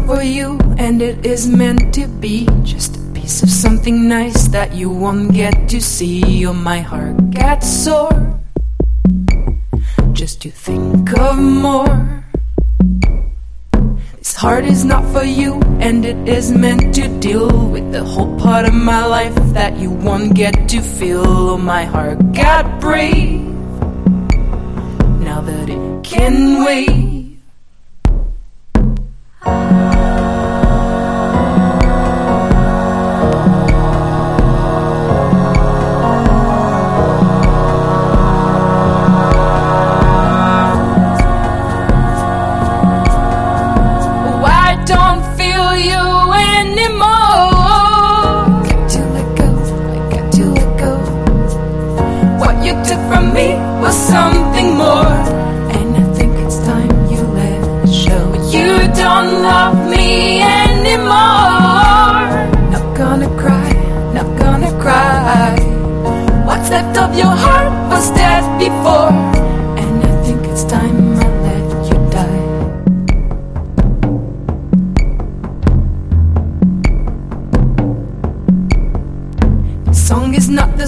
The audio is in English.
for you, and it is meant to be just a piece of something nice that you won't get to see. Oh, my heart gets sore just to think of more. This heart is not for you, and it is meant to deal with the whole part of my life that you won't get to feel. Oh, my heart got brave now that it can wait. Something more, and I think it's time you let it show. You don't love me anymore. Not gonna cry, not gonna cry. What's left of your heart was dead before, and I think it's time